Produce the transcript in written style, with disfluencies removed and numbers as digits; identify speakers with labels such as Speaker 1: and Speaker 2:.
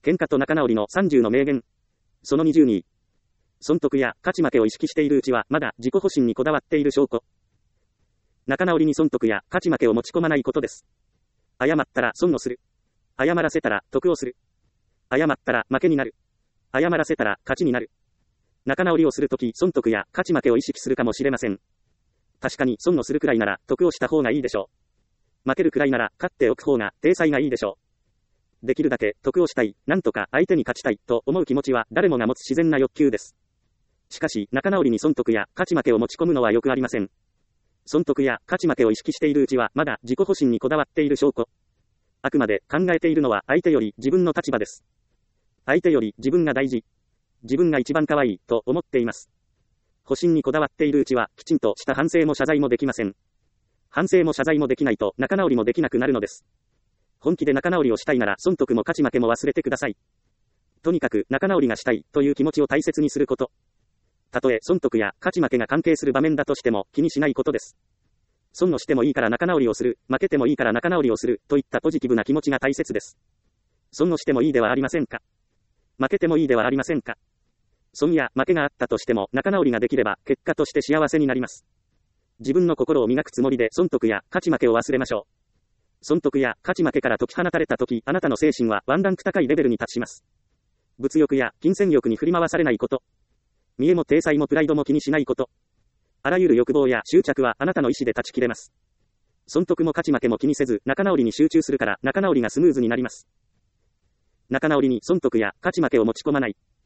Speaker 1: 喧嘩と仲直りの30の名言。その20に、損得や勝ち負けを意識しているうちは、まだ自己保身にこだわっている証拠。仲直りに損得や勝ち負けを持ち込まないことです。謝ったら損をする。謝らせたら得をする。謝ったら負けになる。謝らせたら勝ちになる。仲直りをするとき、損得や勝ち負けを意識するかもしれません。確かに損をするくらいなら得をした方がいいでしょう。負けるくらいなら勝っておく方が体裁がいいでしょう。できるだけ得をしたい、なんとか相手に勝ちたいと思う気持ちは誰もが持つ自然な欲求です。しかし、仲直りに損得や勝ち負けを持ち込むのはよくありません。損得や勝ち負けを意識しているうちはまだ自己保身にこだわっている証拠。あくまで考えているのは相手より自分の立場です。相手より自分が大事。自分が一番可愛いと思っています。保身にこだわっているうちはきちんとした反省も謝罪もできません。反省も謝罪もできないと仲直りもできなくなるのです。本気で仲直りをしたいなら損得も勝ち負けも忘れてください。とにかく仲直りがしたいという気持ちを大切にすること。たとえ損得や勝ち負けが関係する場面だとしても気にしないことです。損をしてもいいから仲直りをする、負けてもいいから仲直りをするといったポジティブな気持ちが大切です。損をしてもいいではありませんか。負けてもいいではありませんか。損や負けがあったとしても仲直りができれば結果として幸せになります。自分の心を磨くつもりで損得や勝ち負けを忘れましょう。損得や勝ち負けから解き放たれたとき、あなたの精神はワンランク高いレベルに達します。物欲や金銭欲に振り回されないこと。見栄も体裁もプライドも気にしないこと。あらゆる欲望や執着はあなたの意志で断ち切れます。損得も勝ち負けも気にせず仲直りに集中するから仲直りがスムーズになります。仲直りに損得や勝ち負けを持ち込まない。